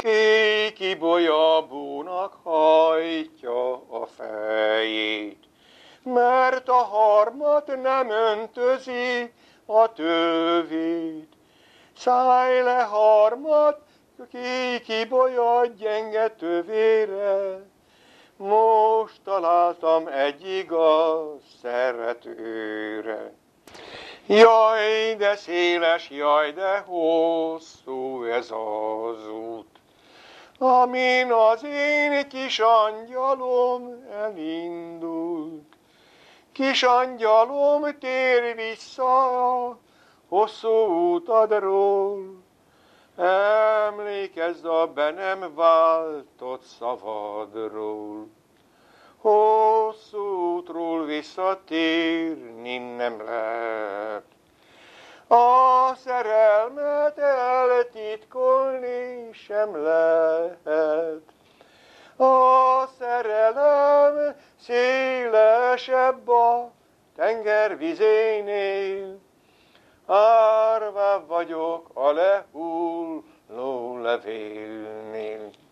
Kikibolyabónak hajtja a fejét, mert a harmat nem öntözi a tövét. Szállj le harmat, kikibolyad gyenge tövére, most találtam egy igaz szeretőre. Jaj, de széles, jaj, de hosszú ez az út, amin az én kis angyalom elindult. Kis angyalom, tér vissza a hosszú utadról, emlékezz a be nem váltott szavadról. Hosszú útról visszatérni nem lehet, a szerelmet eltitkolni sem lehet. A szerelem szélesebb a tenger vizénél, árvább vagyok a lehulló levélnél.